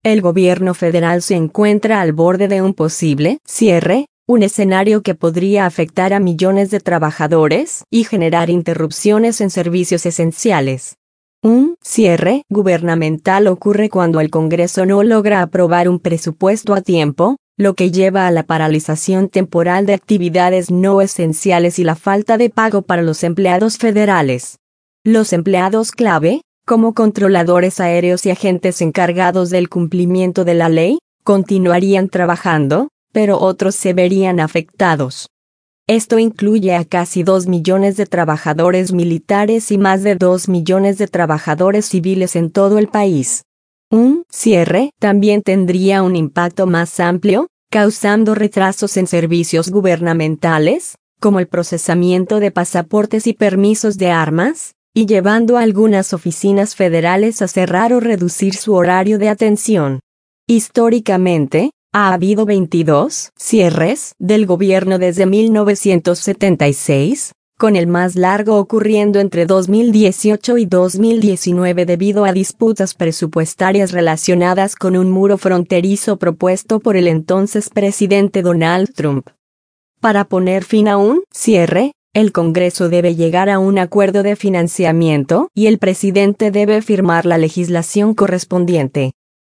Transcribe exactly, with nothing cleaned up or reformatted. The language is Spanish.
el gobierno federal se encuentra al borde de un posible cierre, un escenario que podría afectar a millones de trabajadores y generar interrupciones en servicios esenciales. Un cierre gubernamental ocurre cuando el Congreso no logra aprobar un presupuesto a tiempo, lo que lleva a la paralización temporal de actividades no esenciales y la falta de pago para los empleados federales. Los empleados clave, como controladores aéreos y agentes encargados del cumplimiento de la ley, continuarían trabajando, pero otros se verían afectados. Esto incluye a casi dos millones de trabajadores militares y más de dos millones de trabajadores civiles en todo el país. Un cierre también tendría un impacto más amplio, causando retrasos en servicios gubernamentales, como el procesamiento de pasaportes y permisos de armas, y llevando a algunas oficinas federales a cerrar o reducir su horario de atención. Históricamente, ha habido veintidós cierres del gobierno desde mil novecientos setenta y seis, con el más largo ocurriendo entre dos mil dieciocho y dos mil diecinueve debido a disputas presupuestarias relacionadas con un muro fronterizo propuesto por el entonces presidente Donald Trump. Para poner fin a un cierre, el Congreso debe llegar a un acuerdo de financiamiento y el presidente debe firmar la legislación correspondiente.